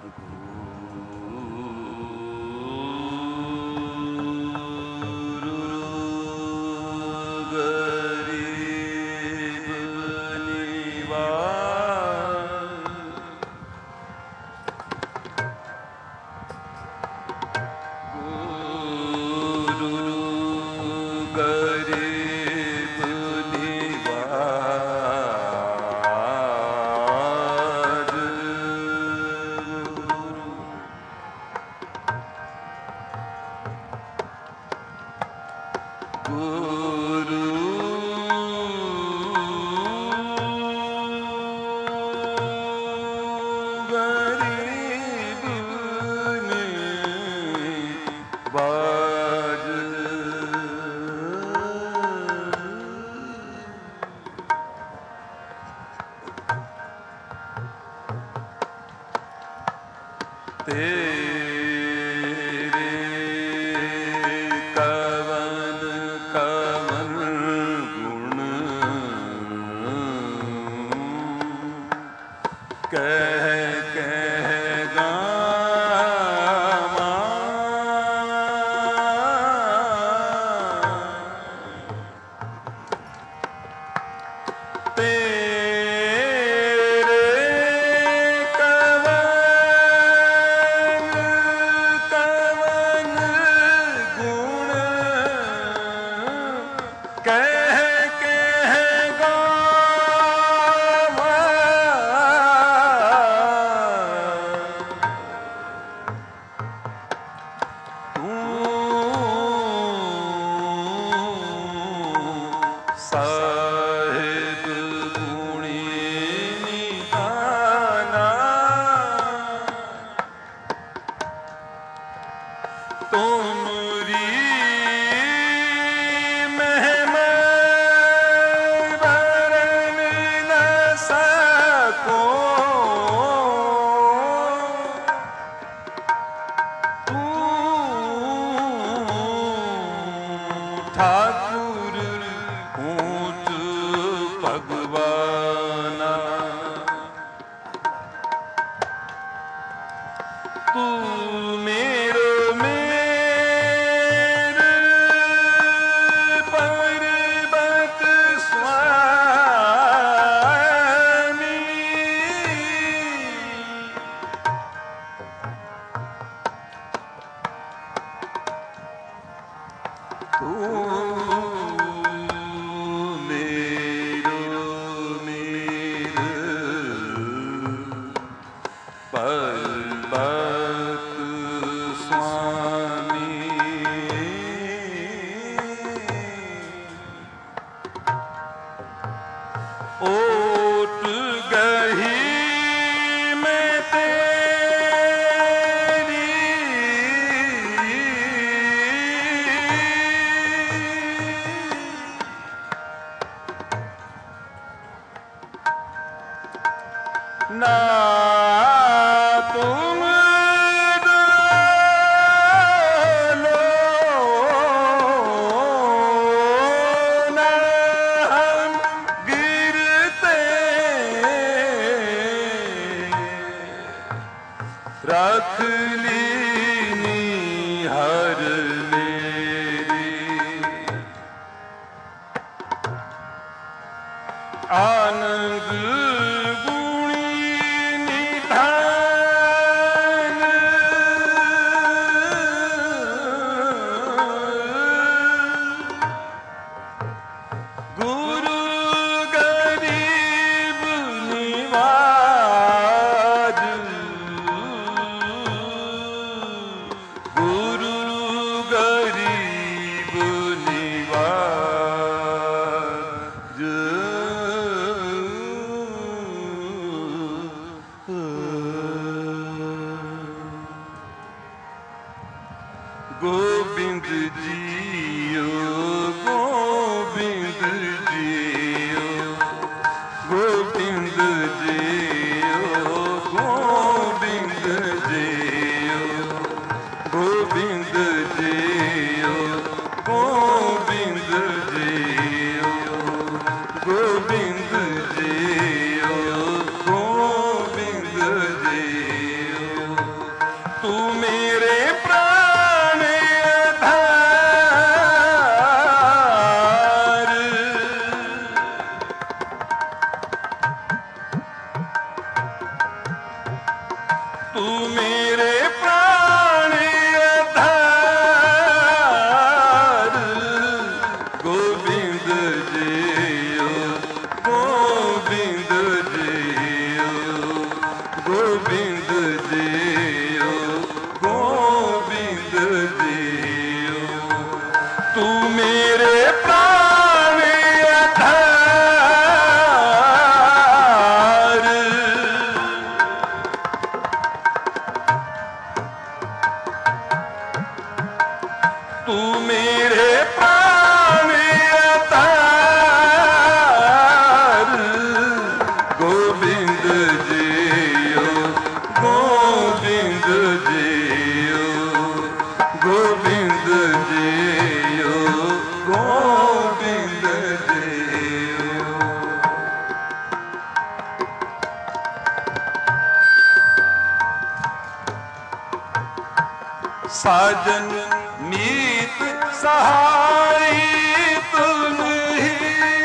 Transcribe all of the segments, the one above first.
Oh तू मेरे प्राण आधार। गोविंद जियो गोविंद जियो गोविंद जियो गोविंद जियो। तू मेरे प्राण आधार। तू मेरे प्राण आधार। गोविंद जियो गोविंद जियो गोविंद जियो गोविंद जियो। साजन मीत सहाय तुम ही।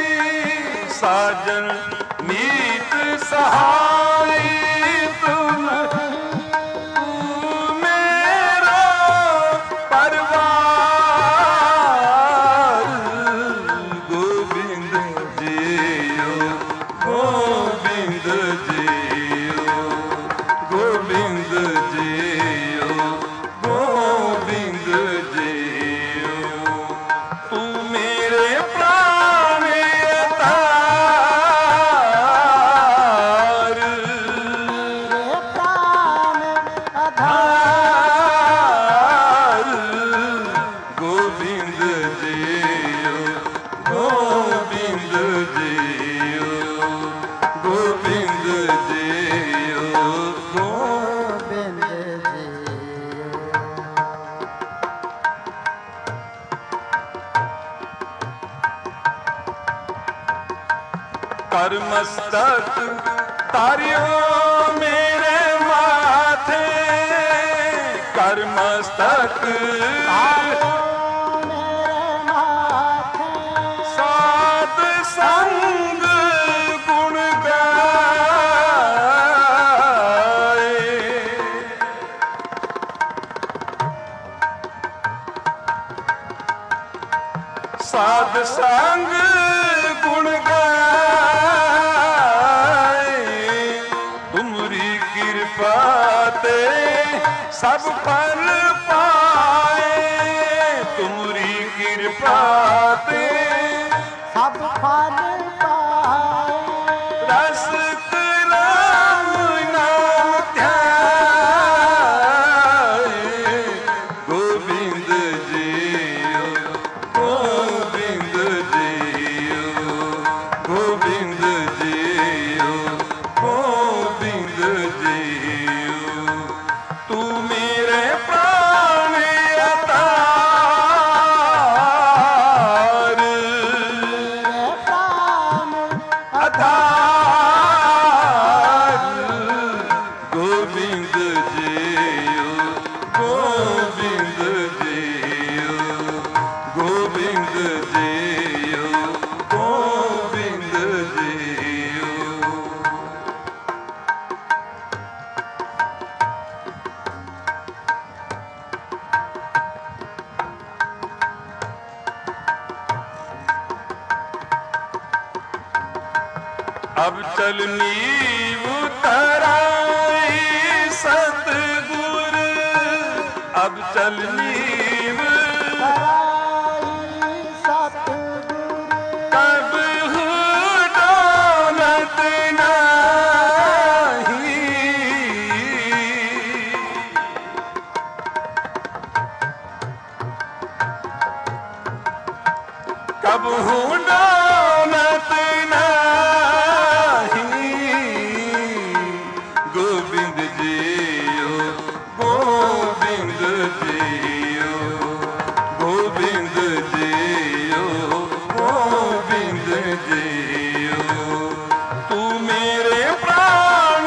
साजन मीत सहाय तुम। तू मेरा परिवार। गोविंद जियो गोविंद जियो गोविंद जियो गोविंद जियो। तू मेरे प्राण आधार। प्राण आधार। गोविंद जियो गोविंद जियो गोविंद जियो गोविंद जियो। कर मस्तक तारियो मेरे माथे। कर मस्तक साध संग गुण गाए। साध संग गुण गाए। तुमरी कृपा ते सब फल पाए। तुमरी कृपा ते सब फल पाए। रस राम नाम ध्याए। गोविंद जियो गोविंद जियो गोविंद जियो गोविंद जियो। तू मेरे प्राण आधार। प्राण आधार। गोविंद जियो गोविंद जियो गोविंद जियो गोविंद जियो। अब चल नीव तराई सतगुर। अब चल नीव तराई सतगुर। कब डोलत नाही। कब डोलत नाही। गोविंद जियो गोविंद जियो गोविंद जियो गोविंद जियो। तू मेरे प्राण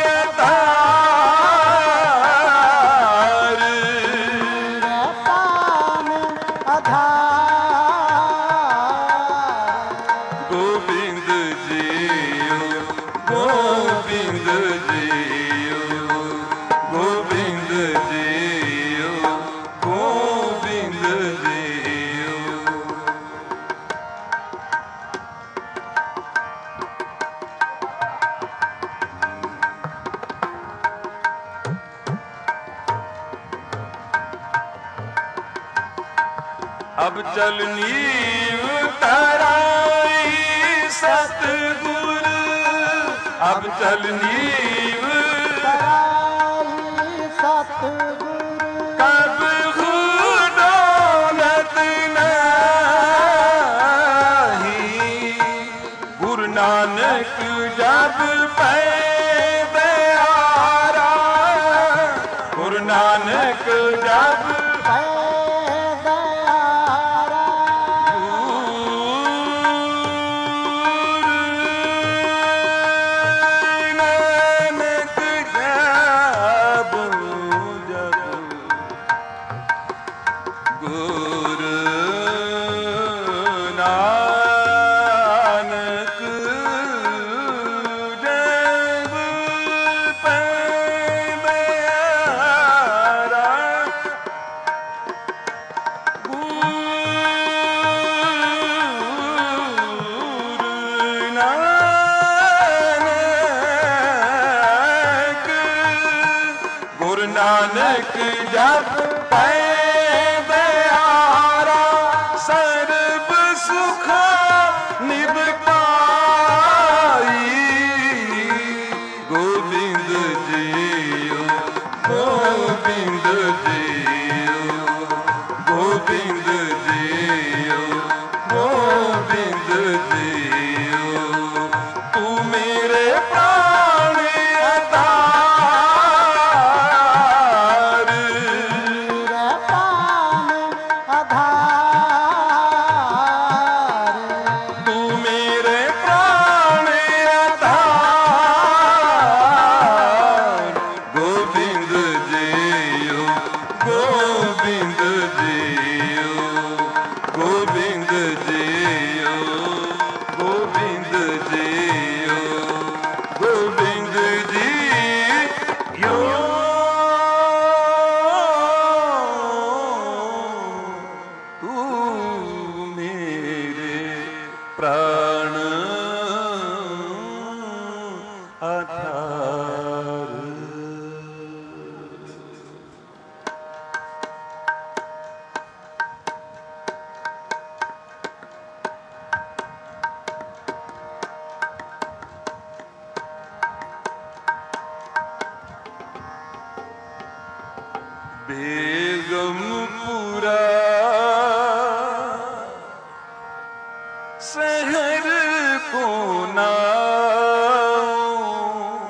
आधार। प्राण आधार। गोविंद जियो गोविंद जियो अब चल नीव तराई सतगुर, अब चल नीव तराई सतगुर, कब खुदौलत नहीं, गुरु नानक जब पैदारा, गुरु नानक जब नानक जब पैदारा, सर्ब सुख निभताई, गोविंद जियो, गोविंद जियो, गोविंद जियो, गोविंद जियो, तू मेरे प्राण प्राण आधार। बेगमपुरा शहर को नाओ,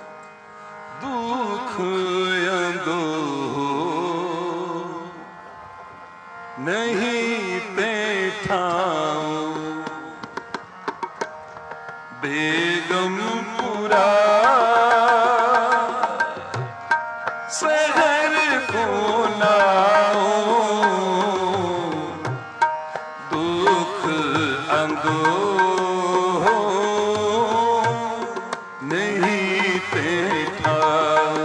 दुख अंदो नहीं बैठाओ। बेगमपुरा शहर को नाओ, दुख अंदो नहीं बैठाओ।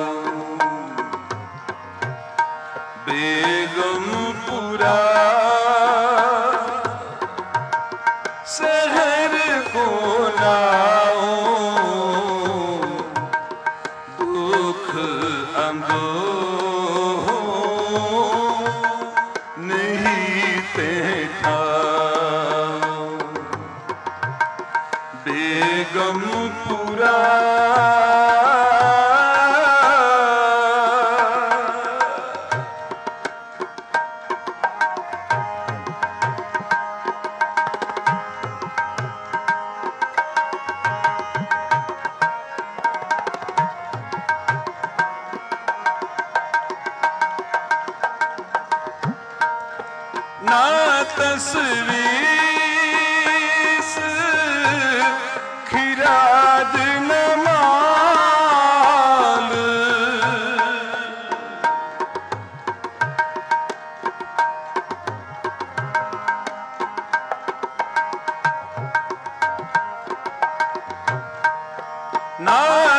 बेगमपुरा शहर को नाओ, दुख अंदो नहीं बैठाओ। बेगमपुरा ना तस्वीर खिराद न माल, ना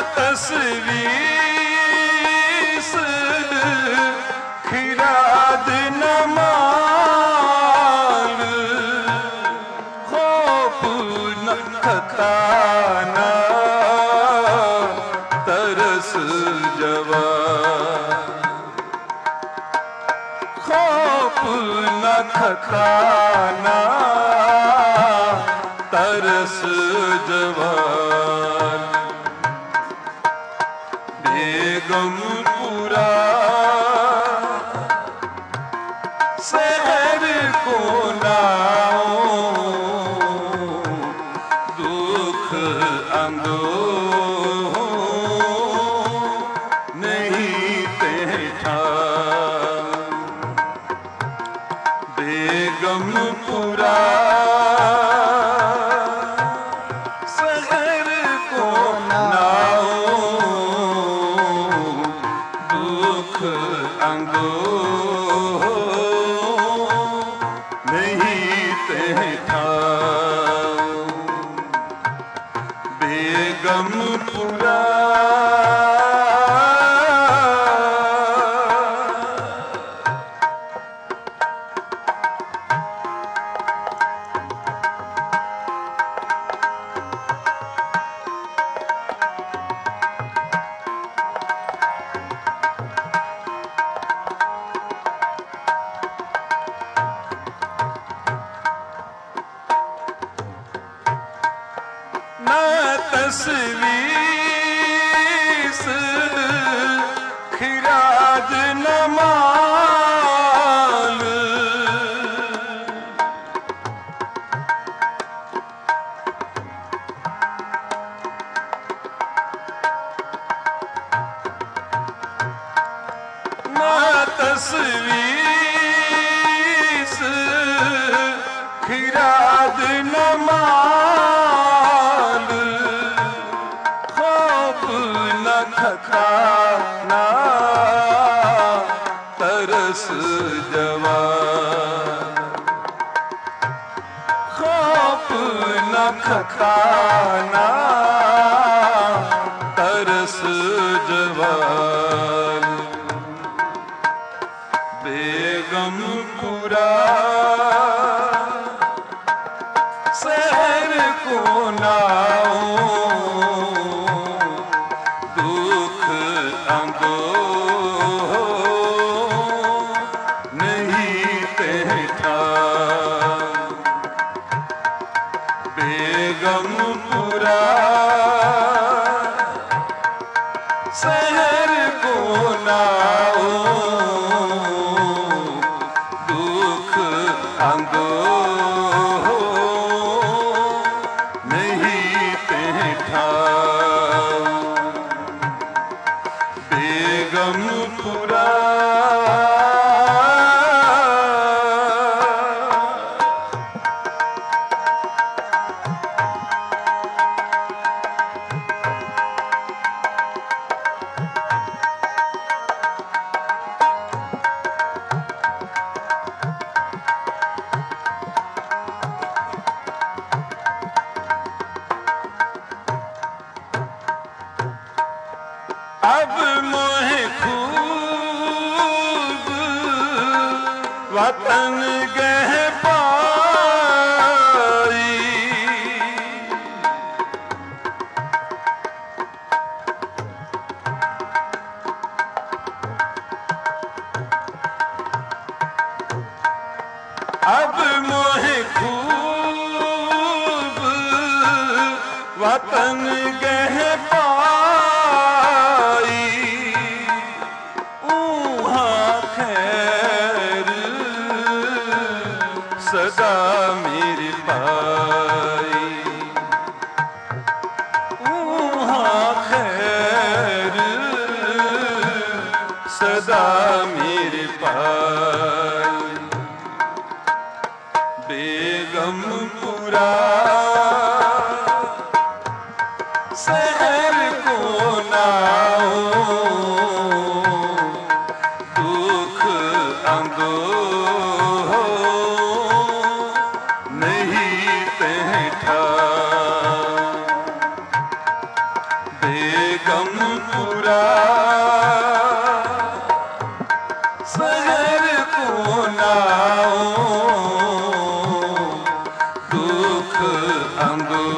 तस्वीर खिराद न माल, खताना तरस जवा, खौफ खौफ न खताना तरस जवान बेगमपुरा शहर को नाओ दुख अंदो नहीं तेठा बेगमपुरा शहर को नाओ दुख अंदो नहीं तेठा बेगमपुरा तस्वीस खिराज नमाल ना तस्वीस खिराज नमाल खताना तरस जवान खौफ न खताना तरस जवान बेगमपुरा शहर को नाओ बेगमपुरा शहर को नाओ दुख अंदो नहीं तेठा बेगमपुरा अब मोहे खूब वतन गह पाई अब मोहे खूब वतन गह पाई सदा मेरी पाई वहाँ खैर सदा मेरी पाई बेगमपुरा शहर को नाओ दुख अंदो बेगमपुरा शहर को नाओ दुख अंदो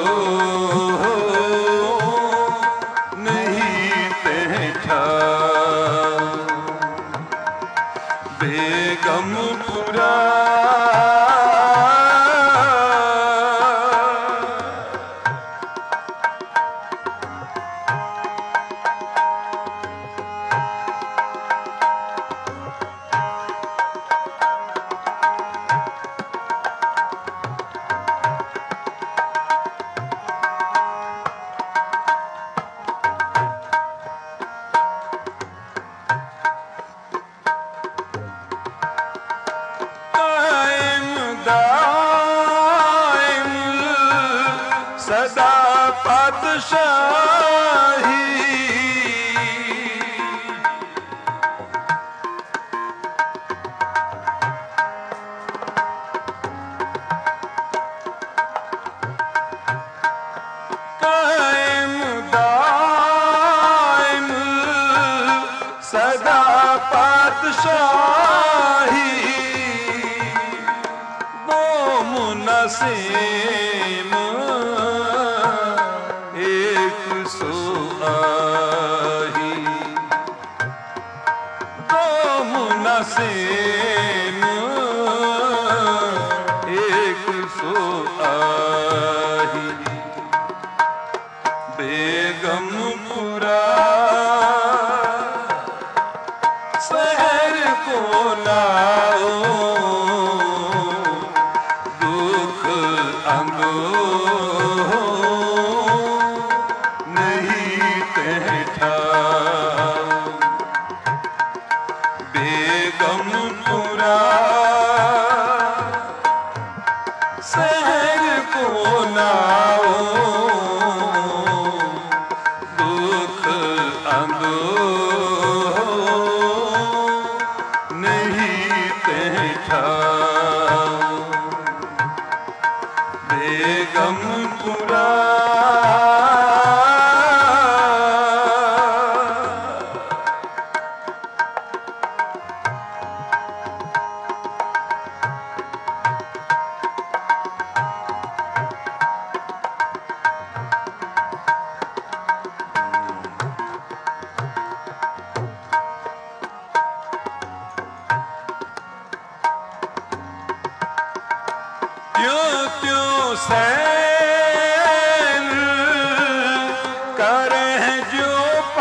नहीं तेठा बेगमपुरा सदा पातशाही कायम दायम सदा पातशाही दो मुनसीम एक सो आही दो मुनसीम एक सो आही बेगमपुरा शहर को लाओ दुख अंगो नहीं ठहराओ बेगमपुरा शहर को लाओ दुख अंगो नहीं ठहराओ बेगमपुरा त्यों सैन करें जो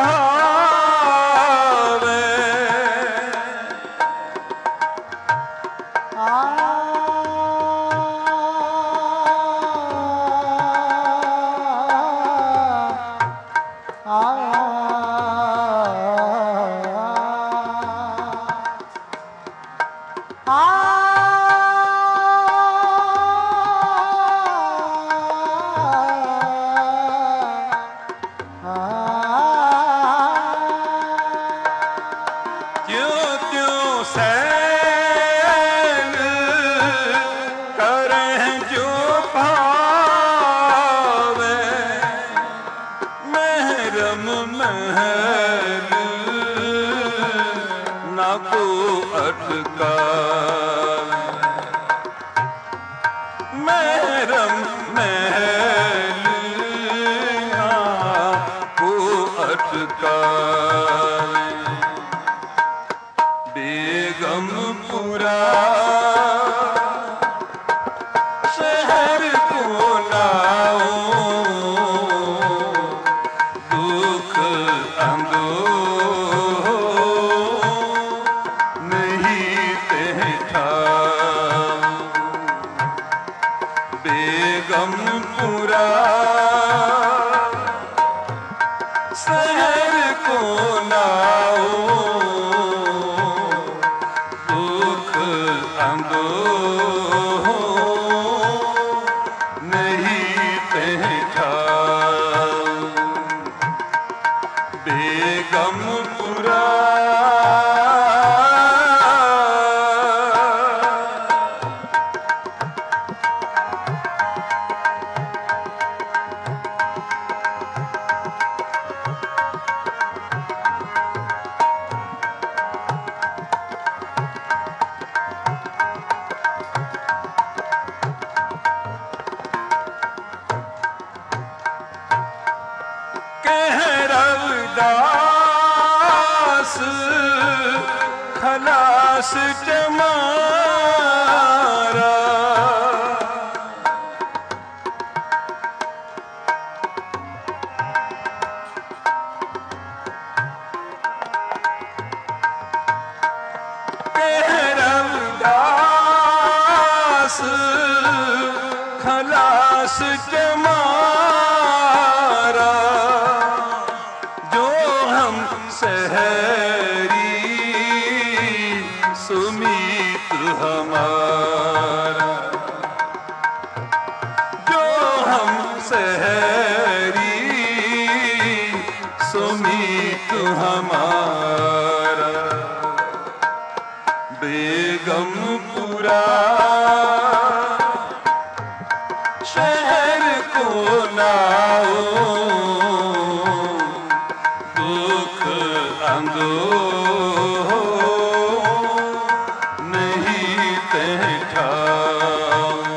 पावे त्यों सैन करें जो पावे महरम महल ना को अटकावे महरम महल ना को अटकावे बेगमपुरा शहर को लाओ दुख अंगो नहीं ठहराओ बेगमपुरा शहर को लाओ दुख अंगो नहीं ठहराओ बेगमपुरा कह रविदास खला खलास जमारा रविदास खलास जमारा जो हम सहरी सुमीत हमारा जो हम सहरी सुमीत हमारा बेगमपुरा शहर को लाओ दुख अंधो नहीं ठहराओ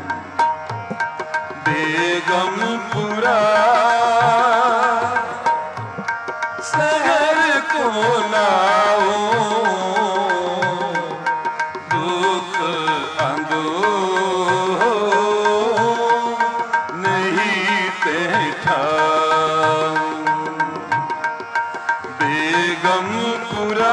बेगमपुरा शहर को लाओ दुख अंधो नहीं ठहराओ बेगमपुरा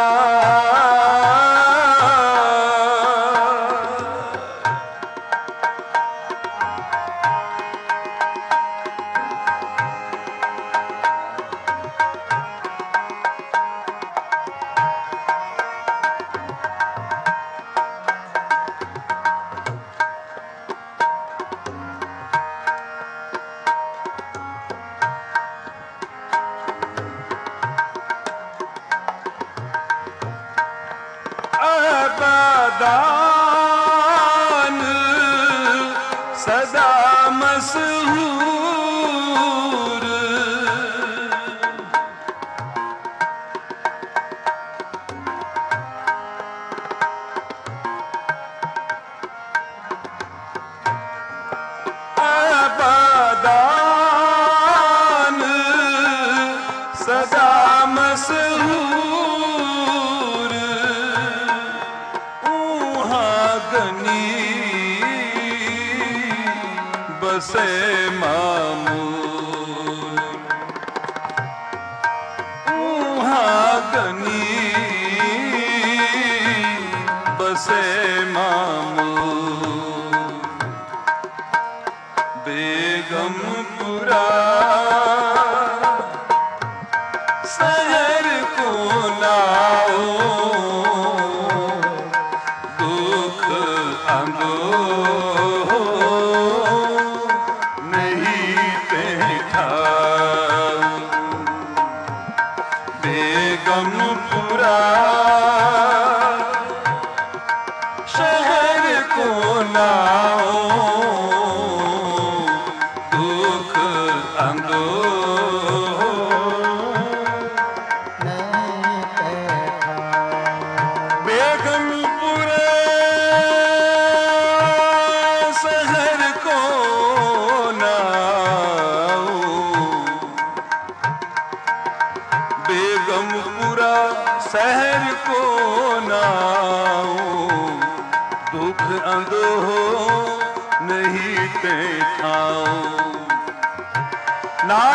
दान सदा मशहूर आबादान सदा मशहूर बसे मामूल गनी बसे मामूल बेगमपुरा शहर को लाओ दुख अंधो बेगमपुरा शहर को लाओ दुख अंधो बेगमपुरा शहर को लाओ बेगमपुरा शहर को लाओ दुख अंधो नहीं ठाओ ना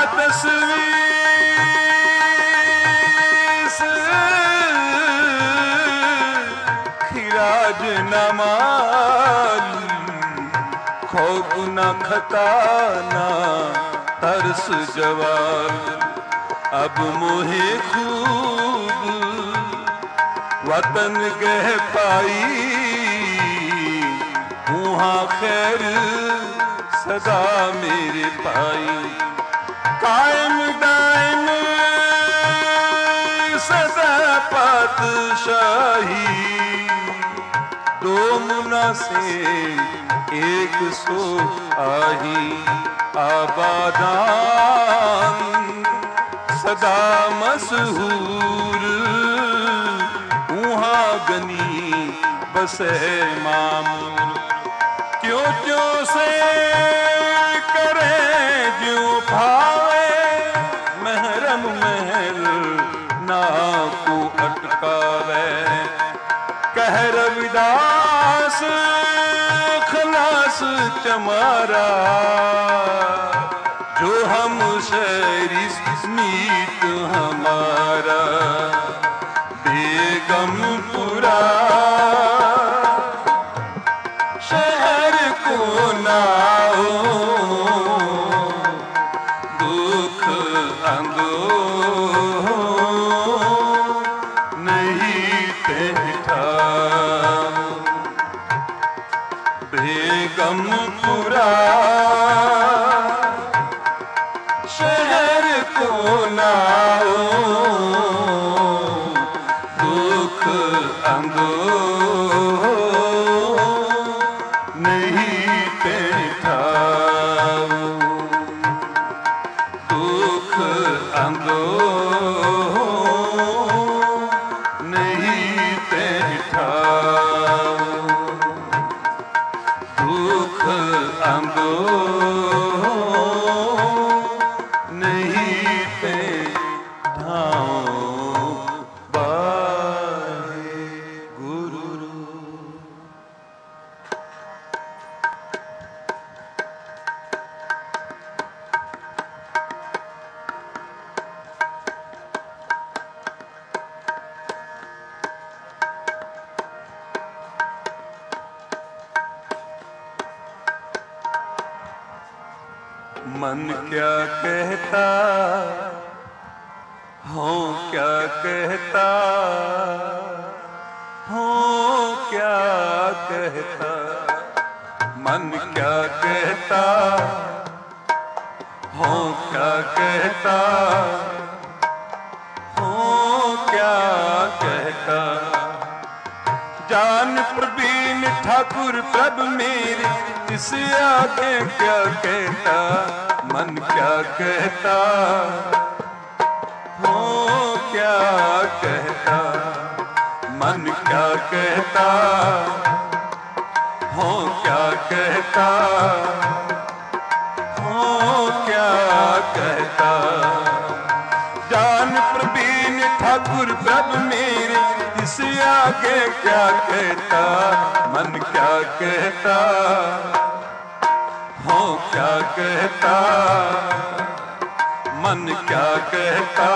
तस्वीर खिराज न माल खौफ न खताना तरस जवाल अब मोहे खूब वतन गह पाई वहाँ खैर सदा मेरे पाई कायम दायम सदा पातशाही दो मुना से एक सो आही आबादान सदा मशहूर वहाँ गनी बसे मामूल क्यों क्यों से करे जो भावे महरम महल ना को अटकावे रास खलास चमारा जो हम शरीस मीत हमारा बेगमपुरा शहर को नाओ दुख अंदो नहीं तेठा बेगमपुरा शहर को नाओ दुख अंदो नहीं तेठा दुख अंदो नहीं तेठा दुख अंदो नहीं तेठा बाहे गुरु। मन क्या कहता हो क्या कहता हो क्या कहता मन क्या कहता हो क्या कहता हो क्या कहता जान प्रवीण ठाकुर प्रभ मेरे इस आगे क्या कहता मन क्या कहता हो क्या कहता मन क्या कहता हो क्या कहता हो क्या कहता जान प्रवीण ठाकुर प्रभ मेरे इस आगे क्या कहता मन क्या कहता हो क्या कहता मन क्या कहता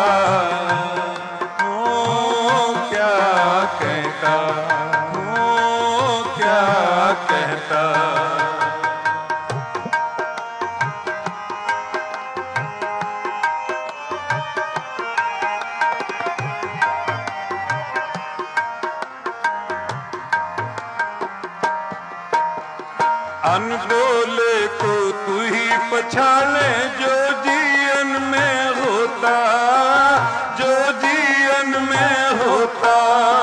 हो क्या कहता हो क्या कहता अनबोले को तू ही पछाने जो जीवन में होता जो जीवन में होता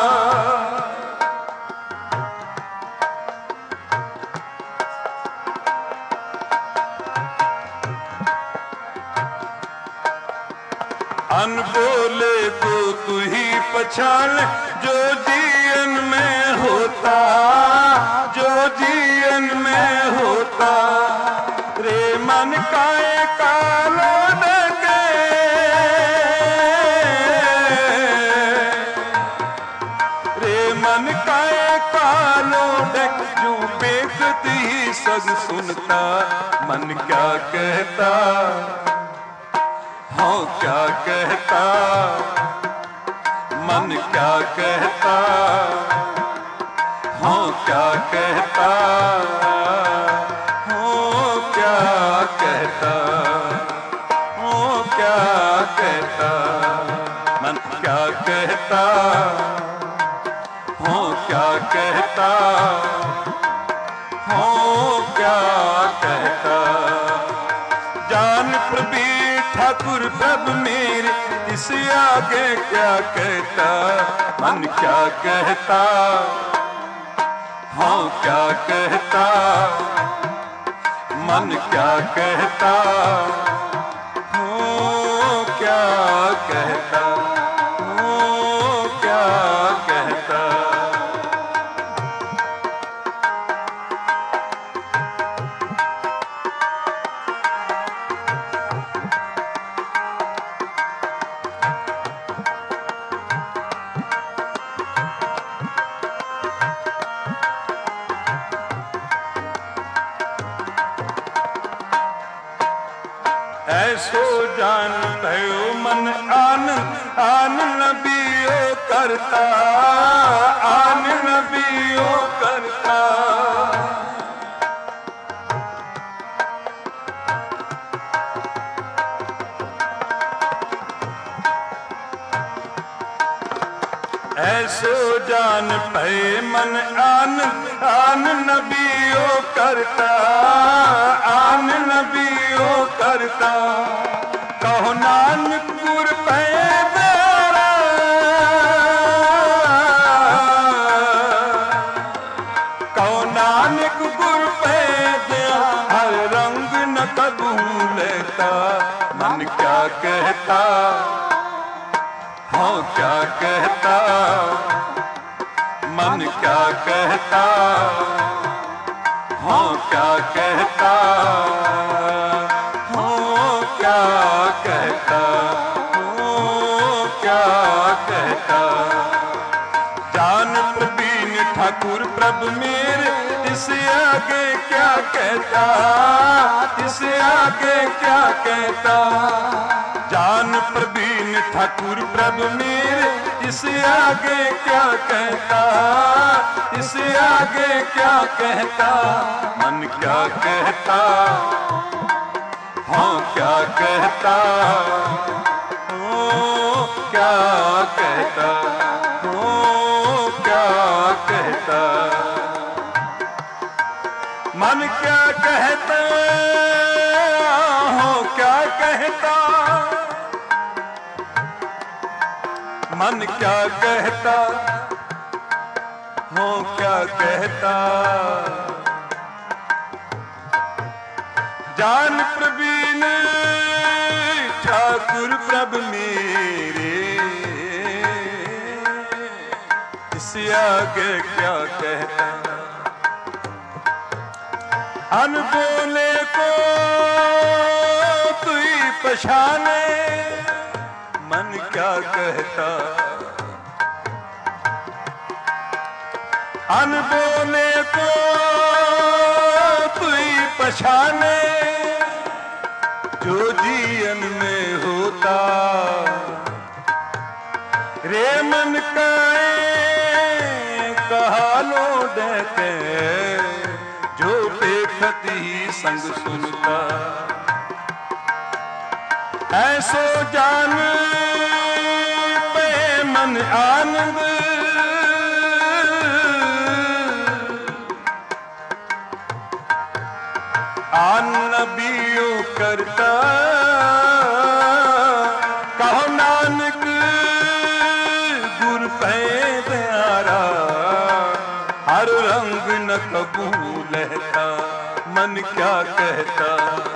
अनबोले को तू ही पछाने जो जीवन में होता जो जीवन में होता रे मन काए कालो डगे रे मन काए कालो डग जो बेखत ही सग सुनता मन क्या कहता हो क्या कहता मन क्या कहता हो क्या कहता हो क्या कहता हो क्या कहता मन क्या कहता हो क्या कहता हो क्या कहता जान प्रवीण ठाकुर प्रभ मेरे इस आगे क्या कहता मन क्या कहता हो क्या कहता मन क्या कहता हो क्या कहता हो क्या कहता ऐसो जान भयो मन आन आन नबियो करता, आन नबियो करता। ऐसो जान पे मन आन आन नबियो करता, आन नबियो करता। कहो नानक गुर पैदारा, कहो नानक गुर पैदा हर रंग न कबू लेता। मन क्या कहता, हाँ क्या कहता, मन क्या कहता, हाँ क्या कहता, हाँ क्या कहता, हाँ क्या कहता। जान प्रवीण ठाकुर प्रभु मेरे, इससे आगे क्या कहता, इससे आगे क्या कहता। जान प्रवीण ठाकुर प्रभु मेरे, इससे आगे क्या कहता, इससे आगे क्या कहता। मन क्या कहता, हाँ क्या कहता, ओ क्या कहता, ओ क्या कहता। मन क्या कहता, हो क्या कहता। मन क्या कहता, हो क्या कहता। जान प्रवीण ठाकुर प्रभु मेरे, इससे आगे क्या कहता। अनबोले को तू ही पहचाने, मन क्या कहता। अनबोले को तू ही पहचाने, जो जीवन में होता। रे मन काए कहा लो देते, जो देखत ही संग सुनता। ऐसो जान पे मन आनंद, आन नबियो करता। कहो नानक गुर पैदारा, हर रंग न कबूल लेता। मन क्या कहता,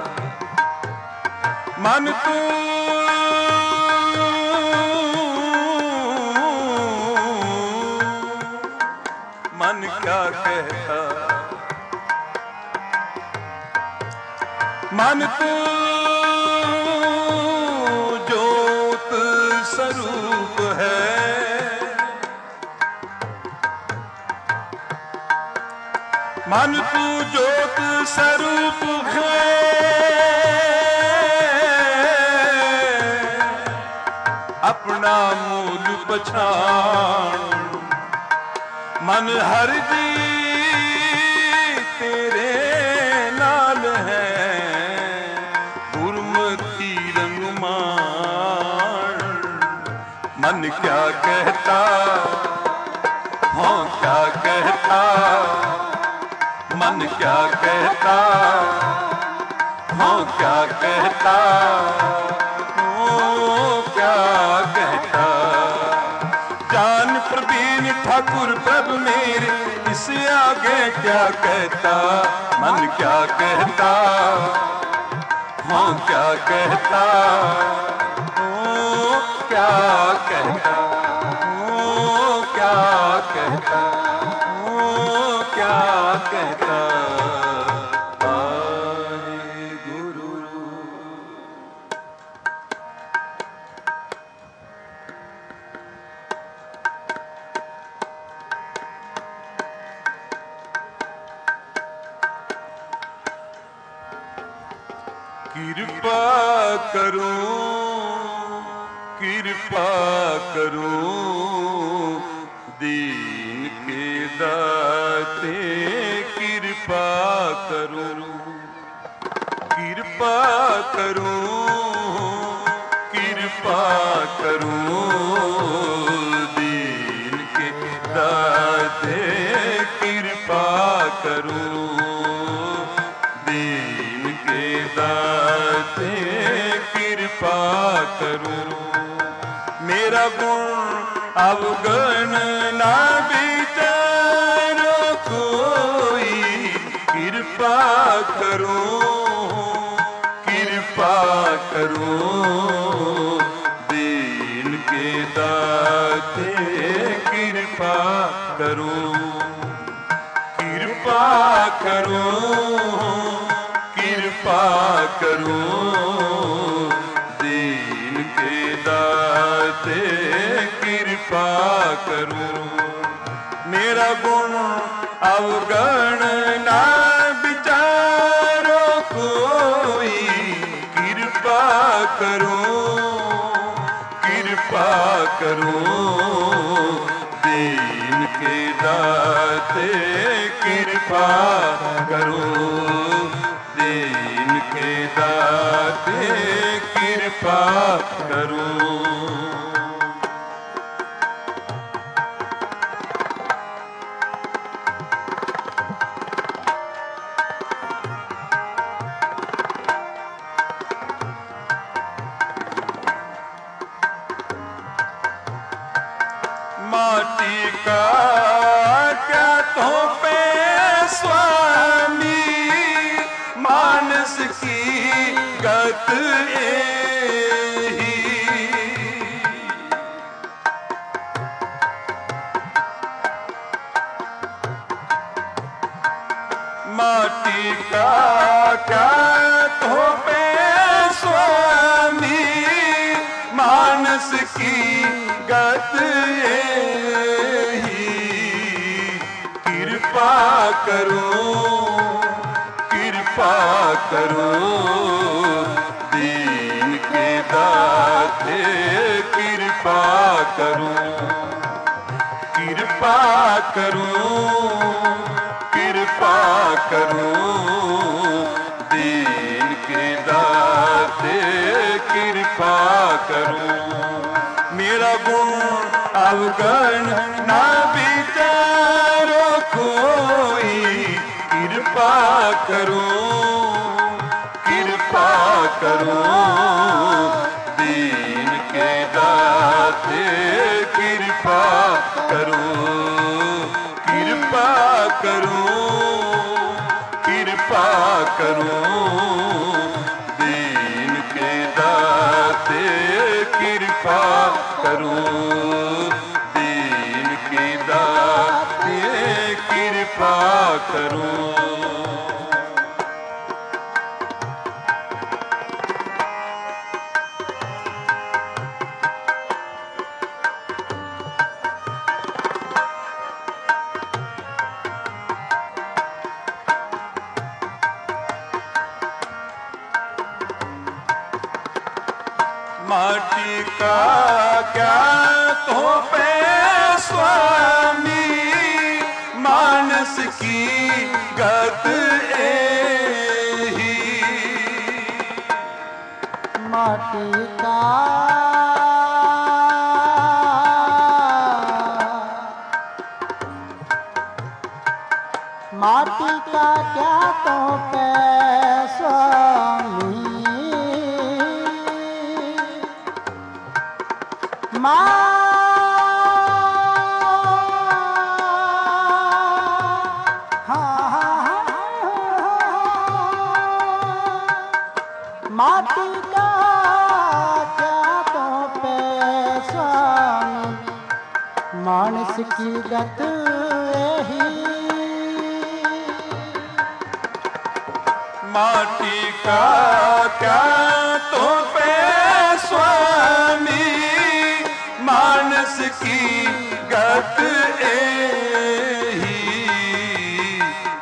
मन तू मन क्या कहता। मन तू ज्योत स्वरूप है, मन तू ज्योत स्वरूप है। अपना मूल पछाण, मन हर जी तेरे नाल है। गुरमती रंगमान, मन क्या कहता, हाँ क्या कहता। मन क्या कहता, हाँ क्या कहता, ओ क्या कहता। जान प्रवीण ठाकुर प्रभु मेरे, इससे आगे क्या कहता। मन क्या कहता, हाँ क्या कहता, ओ क्या कहता, ओ क्या कहता, ओ क्या कहता। आए गुरु कृपा करूं, कृपा करूं, दीन के दाते कृपा करूं, कृपा करूं, कृपा करूं, दीन के दाते कृपा करूं, दीन के दाते कृपा करूं। मेरा गुण अवगण ना विचारो कोई, कृपा करूं, कृपा करूं, दीन के दाते कृपा करूं, कृपा करूं, कृपा करूं, दीन के दाते कृपा करूं। मेरा गुण अवगण ना विचारो कोई, कृपा करूं, कृपा करूं, दीन के दाते कृपा करूं, दीन के दाते कृपा करूं। माटी का क्या तो पे स्वामी, मानस की गत एही, माटी का क्या तो पे स्वामी, मानस की गत एही, कृपा करूं, कृपा करूं, दीन के दाते कृपा करूं, कृपा करूं, कृपा करूं, दीन के दाते कृपा करूं। मेरा गुण अवगण ना विचारो कोई, कृपा करूं, कृपा करूं, दीन के दाते कृपा करूं, कृपा करूं, कृपा करूं, दीन के दाते कृपा करूं, दीन के दाते कृपा करूं। माटी का क्या तो पे स्वामी, मानस की गत एही, माटी का माटी का क्या तो पे स्वामी, माटी का क्या तो पे स्वामी, मानस की गत एही, माटी का क्या तो पे स्वामी, मानस की गत एही,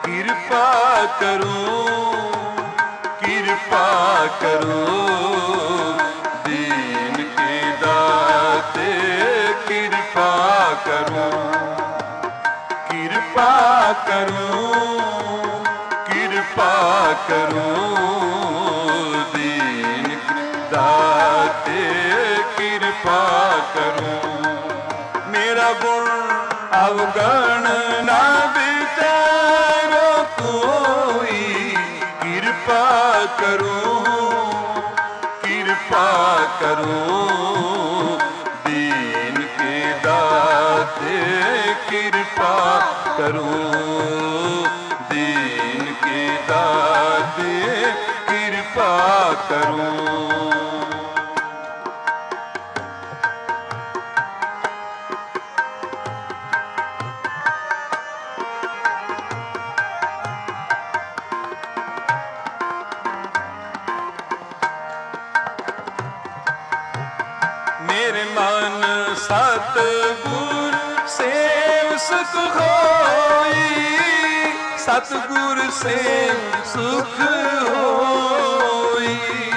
कृपा करूं, कृपा करूं, करूं, कृपा करूं, कृपा करूं, दीन दाते कृपा करूं। मेरा गुण अवगण ना विचारो कोई, कृपा करूं, कृपा करूं, दीन के दाते कृपा करूं, दीन के दाते कृपा करूं। मेरे मन सतगुर सेव सुख होई, सतगुर सेव सुख होई।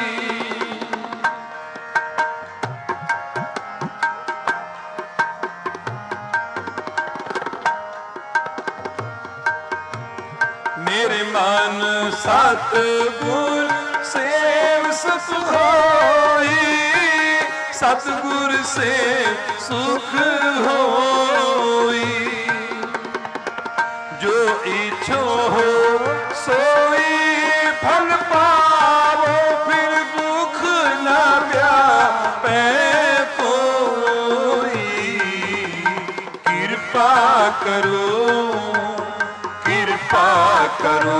मेरे मन सतगुर सेव सुख होई, सतगुर से सुख होई। जो इच्छो हो सोई फल पावो, फिर दुख न व्यापे कोई। कृपा करो, कृपा करो,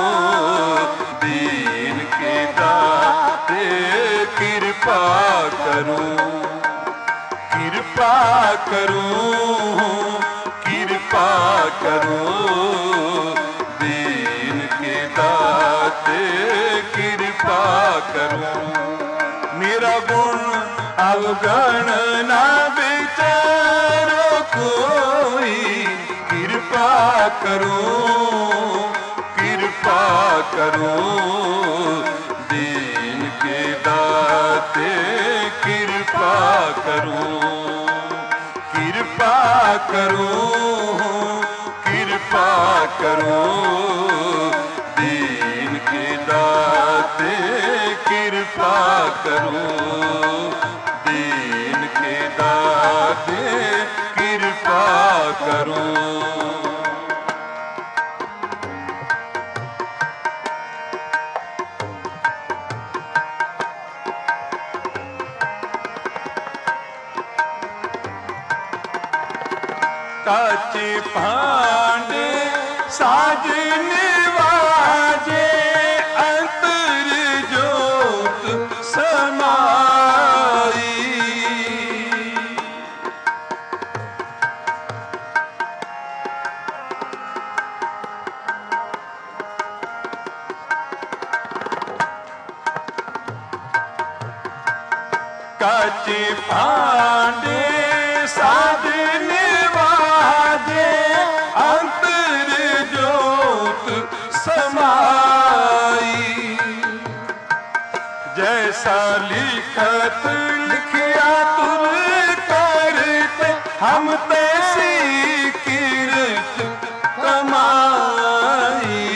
दीन के दाते कृपा करूं, कृपा करूं, कृपा करूं, दीन के दाते कृपा करूं। मेरा गुण अवगण ना विचारो कोई, कृपा करूं, कृपा करूं, दीन के दाते कृपा करूं, कृपा करूं, कृपा करूं, दीन के दाते कृपा करूं, दीन के दाते कृपा करूं। काचे भांडे साजने वाजे, अंतर जोत समाई। काचे भांडे साजने वाजे, अंतर जोत समाई। जैसा लिखत लिखिया तुर करते, हम तैसी कीर्त कमाई।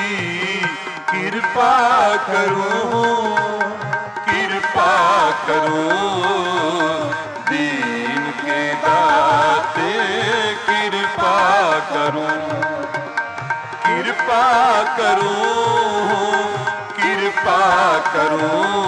कृपा करो, कृपा करो, दीन के दाते कृपा करूं, कृपा करूं, कृपा करूं,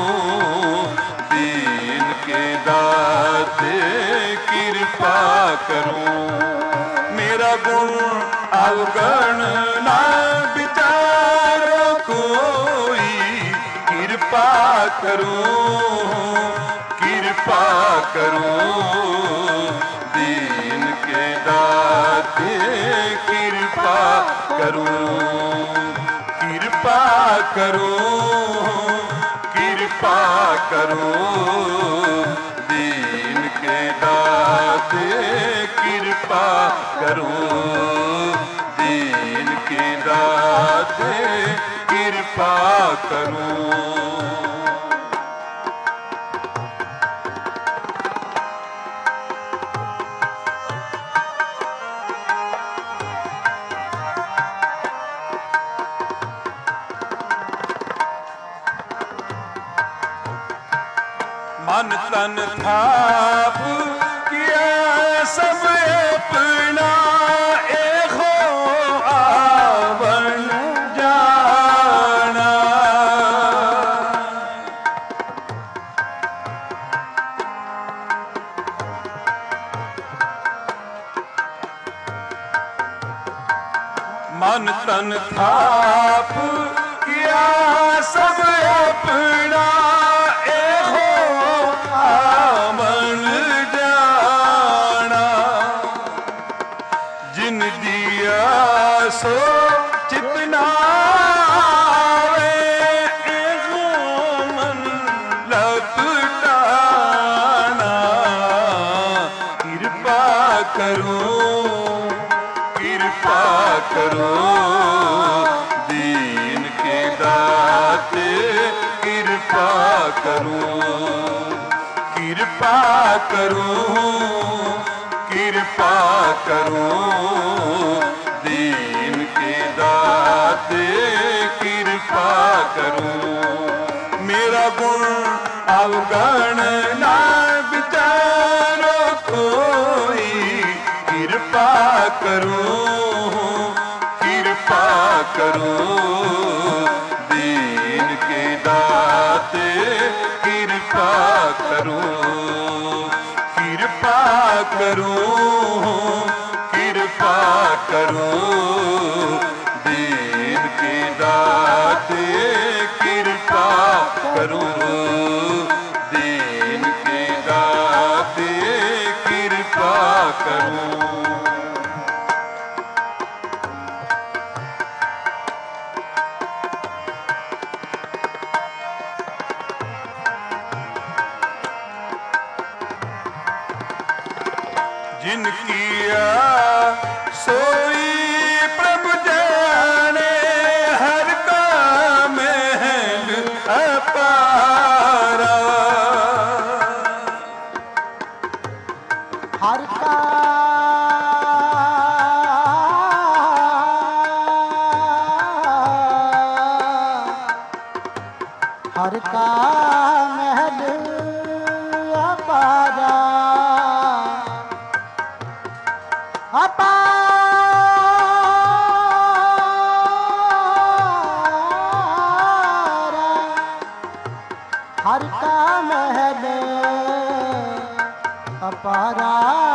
दीन के दाते कृपा करूं। मेरा गुण अवगण ना विचारो कोई, कृपा करूं, कृपा करूं, दीन के दाते कृपा करूं, कृपा करूं, कृपा करूं, दीन के दाते कृपा करूं, दीन के दाते कृपा करूं। तन थाप किया सब अपना, एहो आवण जाना। मन तन थाप किया सब अपना, एहो आवण जाना। जिन दिया सो चितना आवे, एहो मन लपटाना। कृपा करो कृपा करो दीन के दाते, कृपा करो कृपा करो कृपा करो दीन के दाते, कृपा करो। मेरा गुण अवगण ना विचारो कोई, कृपा करो कृपा करो दीन के दाते, कृपा करो कृपा करो कृपा करो दीन के दाते, कृपा करो दीन के दाते, कृपा करो। जिन किया सोई प्रभु जाने, हर का महल अपारा। हर का हर का महल अपारा, अपारा। हर का महल अपारा।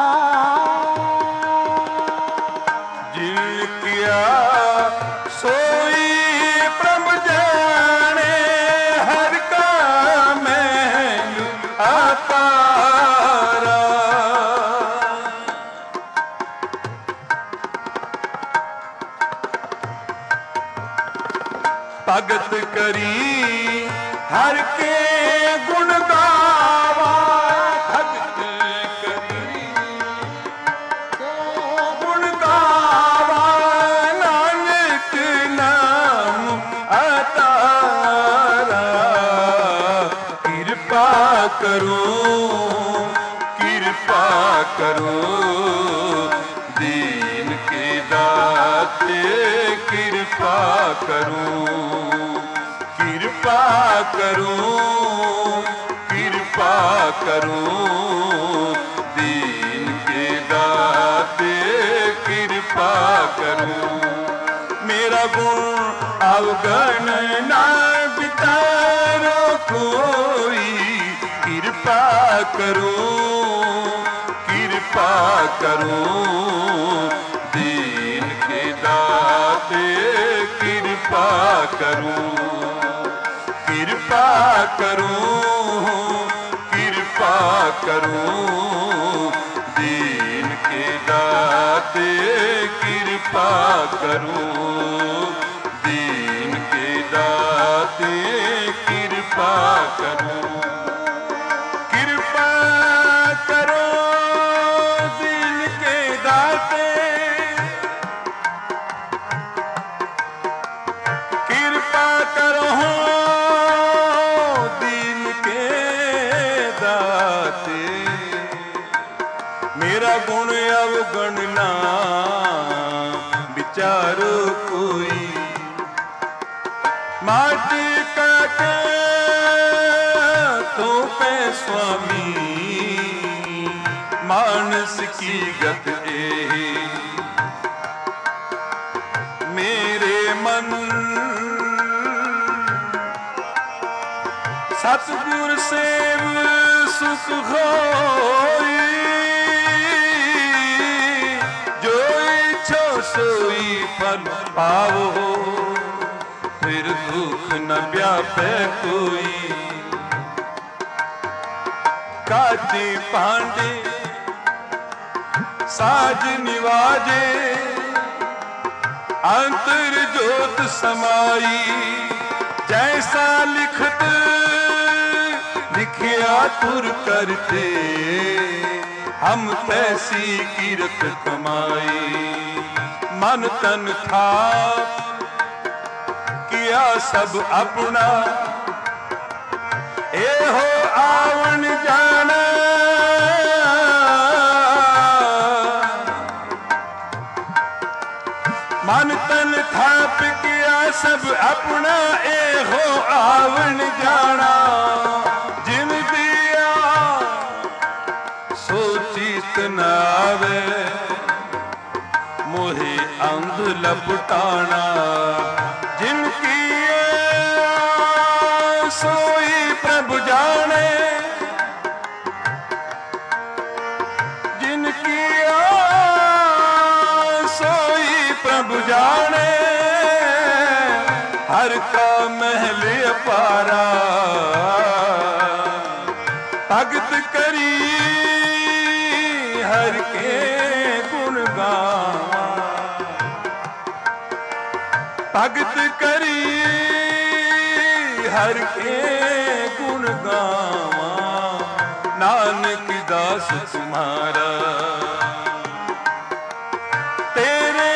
जिन किया सोई प्रभु जाने, हर का महल अपारा। भगत करी हर के गुण गावा, भगत करी गुण गावा, नानक नाम अतारा। कृपा करो कृपा करो दीन के दाते, कृपा करो कृपा करो कृपा करो दीन के दाते, कृपा करो। मेरा गुण अवगण ना विचारो कोई, कृपा करो कृपा करो दीन के दाते, कृपा करो कृपा करो कृपा करो दीन के दाते, कृपा करो दीन के दाते, कृपा करो कृपा करो दीन के दाते, कृपा करो दीन के दाते। मेरा गुण अवगण ना विचारो कोई, माटी का के तो पे स्वामी मानस की गत एही मेरे मन सतगुर सेव सुख होई जो इच्छो सोई फल पावो फिर दुख न व्यापे कोई काजी पांडे साज निवाजे अंतर जोत समाई जैसा लिखत लिखिया तुर करते हम तैसी कीरत कमाई मन तन था किया सब अपना ए हो आवन जाना मन तन थाप किया सब अपना ए हो आवन जाना जिन दिया सोचित न आवे मोहे अंध लपटाना जिनकी सोई प्रभु जाने जिनकी सोई प्रभु जाने हर का महल अपारा भगत करी हर के गुण गावा भगत करी हर के गुण गावा नानक दास तुम्हारा तेरे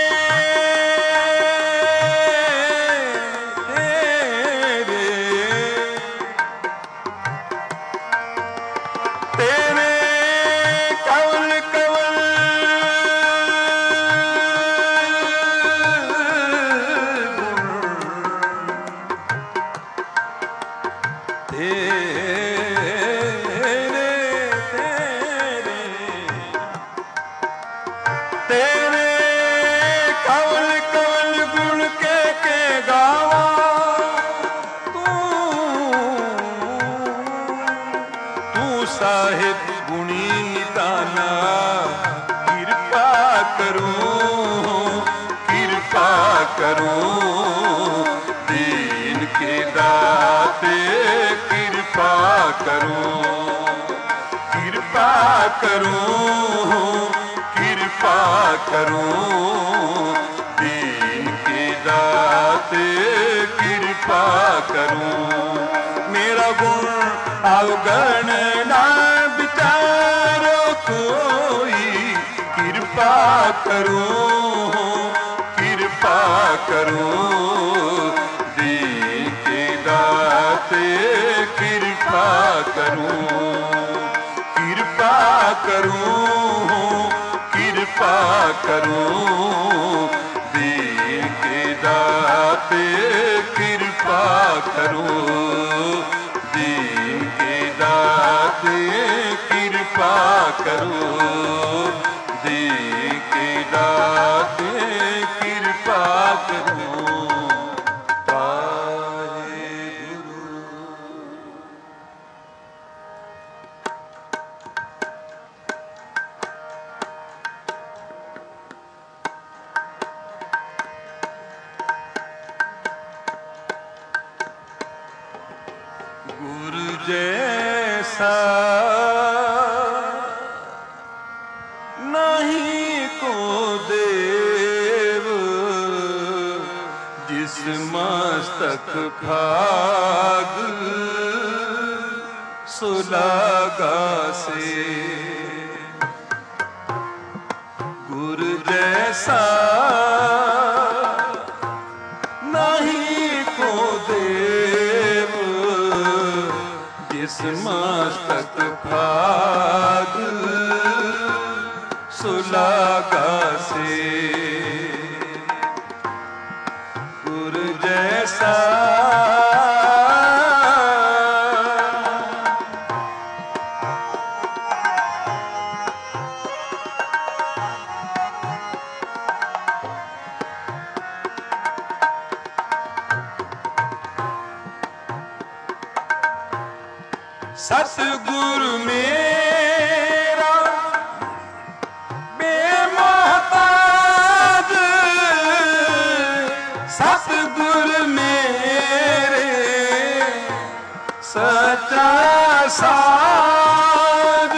तेरे कवल कवल तेरे कवल कवल गुण के गावा तू साहिब गुणी निदाना कृपा करूं दीन के दाते कृपा करूं दीन के दाते कृपा करूं मेरा गुण अवगण ना विचारो कोई कृपा करूं दीन के दाते कृपा करूं दीन के दाते कृपा करूं दीन के दाते कृपा करूं दीन के दाते कृपा करूं गुरु जैसा नहीं को देव जिस मस्तक भाग सुलागा से गुरु जैसा नहीं को देव जिस मस्तक भाग सुलागा से गुरु जैसा सतगुर मेरा बेमोहताज, सतगुर मेरे सच्चा साध।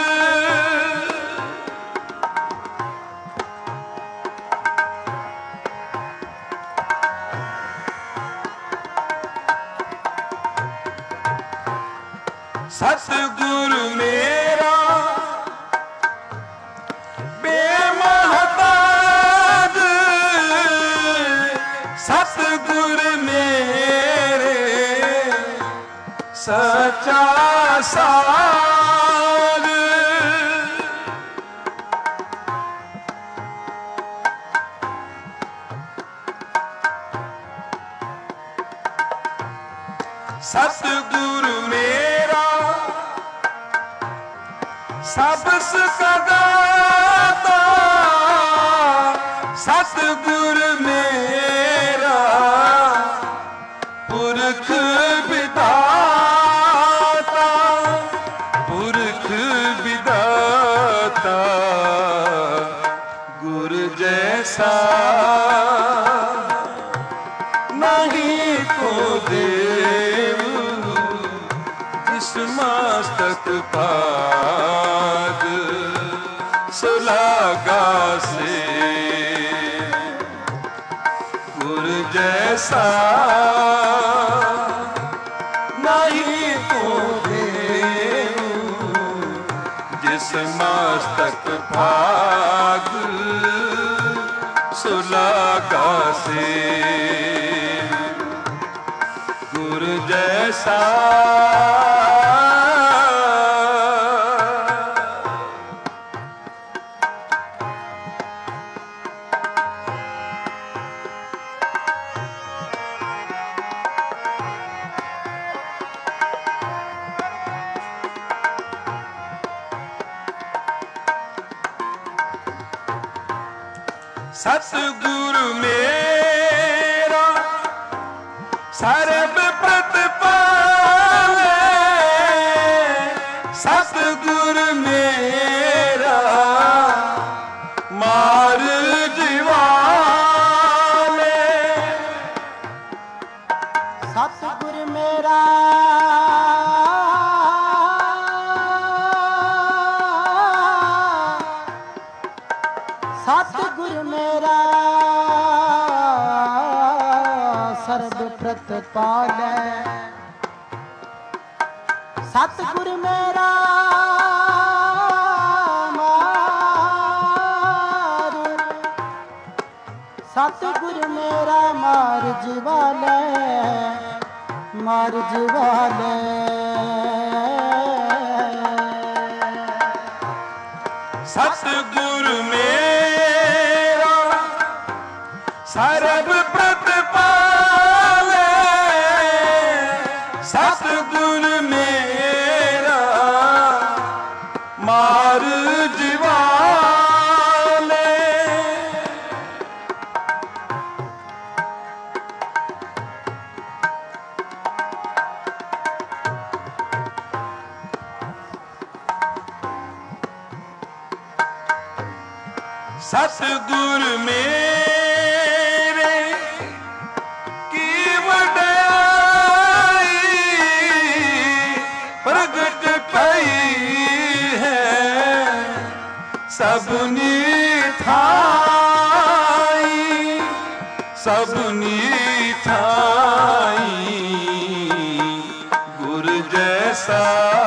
सतगुर मेरा बेमोहताज, सतगुर मेरे सच्चा साध। सतगुर मेरा सबस सदाता, सतगुर मेरा पुरख विधाता, पुरख विधाता गुर जैसा नहीं को देव, जिस मस्तक पाग सुलागा से। गुर जैसा नहीं को देव, जिस मस्तक भाग सुलागा से। गुर जैसा सतगुर मेरा सर्ब प्रतिपाले, सतगुर मेरा मार जीवाले। सतगुर मेरा सतगुर मेरा सर्ब प्रतिपालै। सतगुर मेरा मार, सतगुर मेरा मार जीवालै, मार जीवालै। सतगुर मेरा सर्ब प्रतिपाले, सतगुर मेरा मार जीवाले। सतगुर मेरे की वड्याई प्रगट पई है सबनी थाई, सबनी थाई। गुर जैसा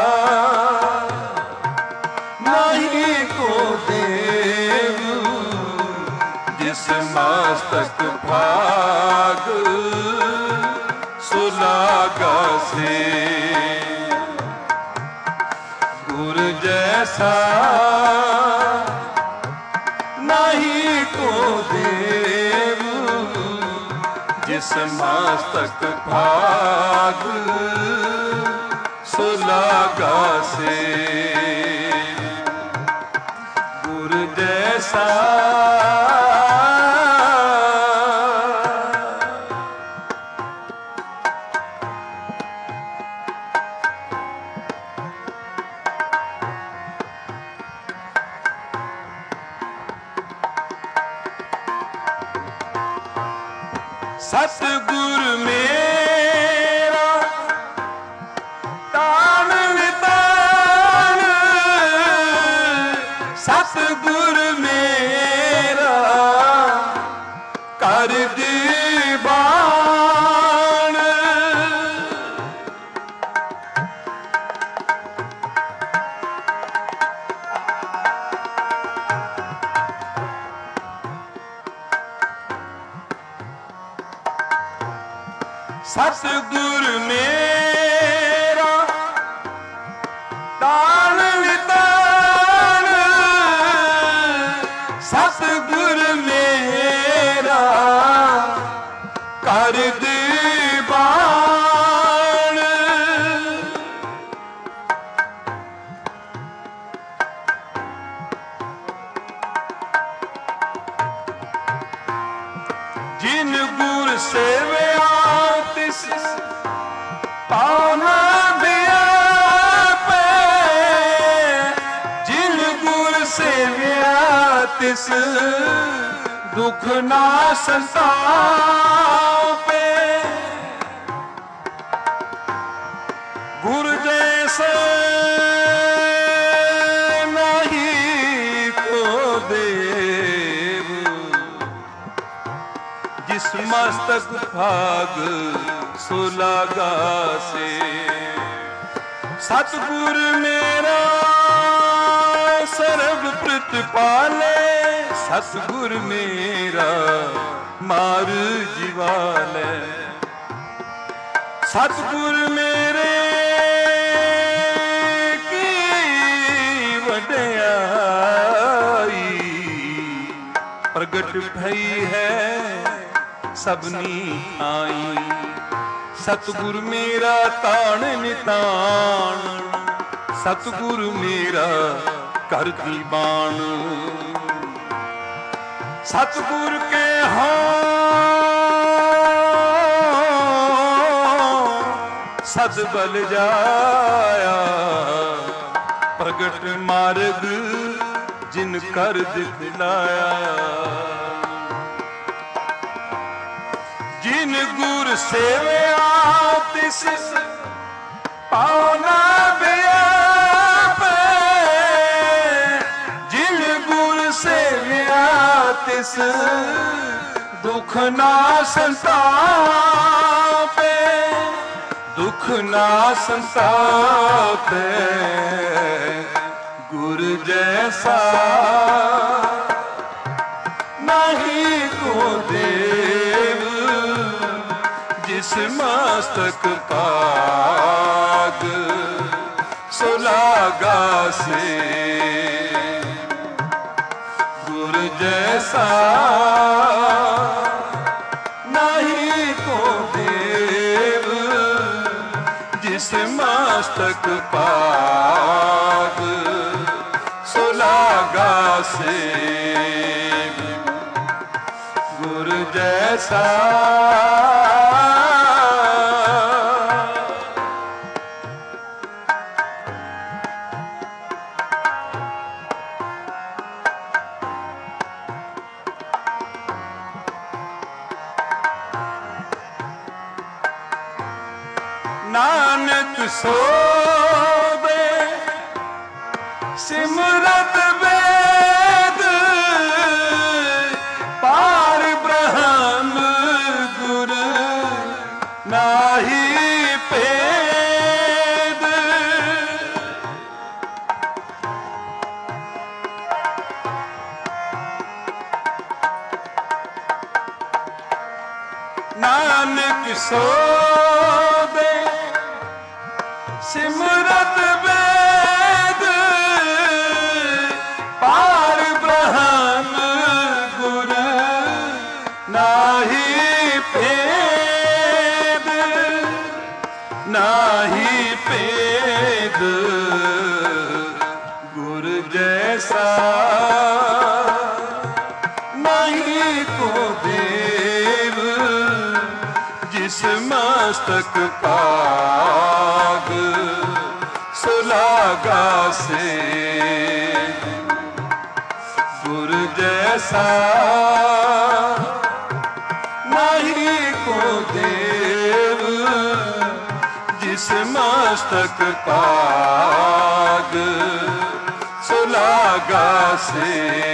नहीं को देव, जिस मस्तक भाग सुलागा से। गुर जैसा नहीं को देव, जिस मस्तक भाग सुलागा से। गुर जैसा सतगुर मेरा तान नितान, सतगुर मेरा कर दीवान। सतगुर मेरा तान नितान, सतगुर मेरा कर दीवान। जिन गुर सेवया तिस पाना दिया पे, जिन गुर सेवया तिस दुख ना संतापे। गुर जैसे नहीं को देव, जिस मस्तक भाग सुलागा से। सतगुर मेरा सर्व प्रतिपाले, सतगुर मेरा मार जीवाले। सतगुर मेरे की वड्याई, प्रगट भई है सबनी आई। सतगुर मेरा ताण नितान, सतगुर मेरा कर दीवान। सतगुर के हाँ सद बल जाया, प्रगट मार्ग जिन कर दिखलाया। जिन गुर सेवया तिस पाना व्यापे, जिन गुर सेवया तिस दुख ना संतापे, दुख ना संतापे। गुर जैसा नहीं को देव, जिस मस्तक पाग सुलागा से। गुर जैसा नहीं को देव, जिस मस्तक पाग सुलागा से। गुर जैसा नानक सोबे सिमरत वेद, पार ब्रह्म गुर नाही पेद। नानक सोबे सिमरत वेद, पार ब्रह्म गुर नाही भेद, नाही भेद। गुर जैसा नहीं को देव, जिस मस्तक पाग सुलागा से। गुर जैसा नहीं देव जिस मस्तक पाग सुलागा से,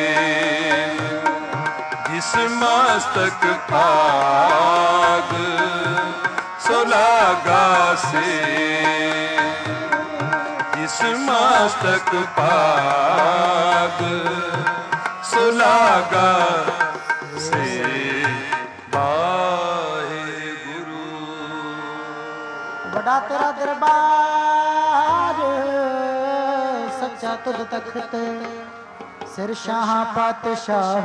जिस मस्तक पाग सुलागा से, जिस मस्तक पाग सुलागा से। वाहेगुरु। बड़ा तेरा दरबार सच्चा तुद तखत, सिर शाह पातशाह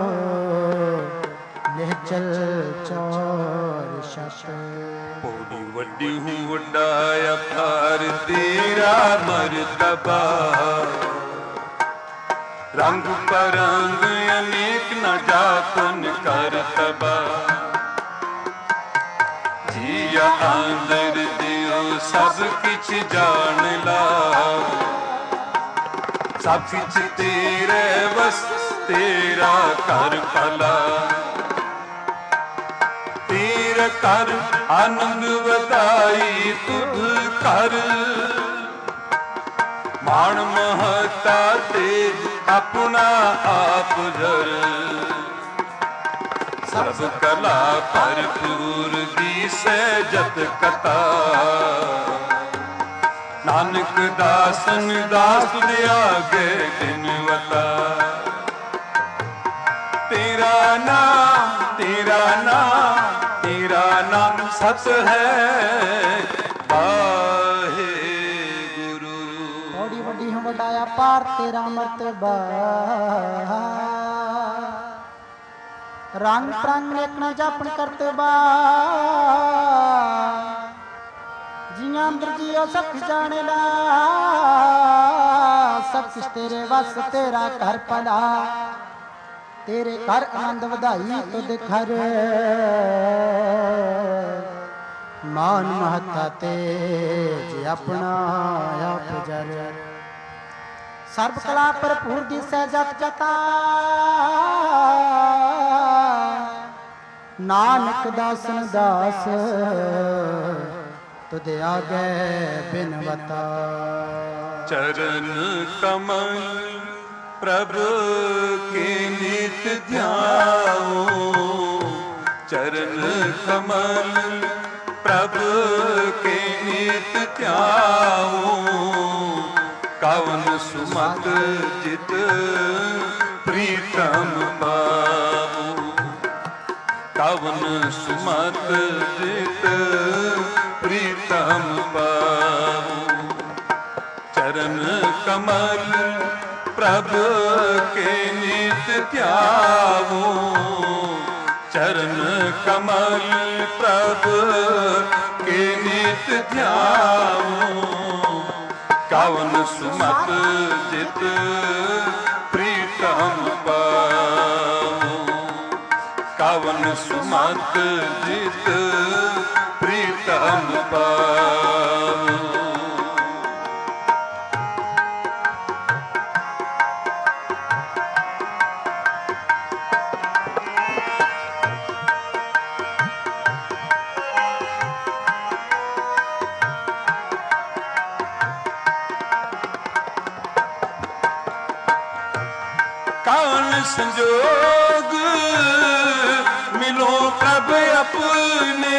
निहचल चौर शश। बड़ी वड्डी हूँ वड्डा अवतार तेरा मर्तबा, रंग परंग अनेक न जातन करतबा। जिया अंदर दियो सब किछ जान ला, सब किछ तेरे बस तेरा कर भला। तेरे कर आनंद वधाई तुध कर, मान महता तेज अपना आप जर। सब कला भरपूर दी सहजत कथा, नानक दासन दास दे आगे दिनवता। तेरा नाम तेरा नाम तेरा नाम सत है वाहेगुरु। बड़ी वड्डी हूँ वड्डाया पार तेरा मर्तबा, रंग प्रंग एक न जापन करतबा। जियां अंदर जियो सब कुछ जाने ला, सब कुछ तेरे वस तेरा घर भला। तेरे घर आनंद वधाई तुद घर, मान महता तेज अपना आप जर। सर्व कला भरपूर दी सहजत जता, नानक दासन दास तुदे आगे बिनवता। चरण कमल प्रभु के नित ध्याओ, चरण कमल प्रभु के नित ध्याओ। कवन सुमत जित प्रीतम पाओ, कवन सुमत जित प्रीतम पाओ। चरण कमल प्रभु के नित ध्याओ, चरण कमल प्रभु के नित ध्याओ। कवन सुमत जित प्रीतम पाओ, कवन सुमत जित प्रीतम पाओ। कौन संजोग मिलो प्रभु अपने,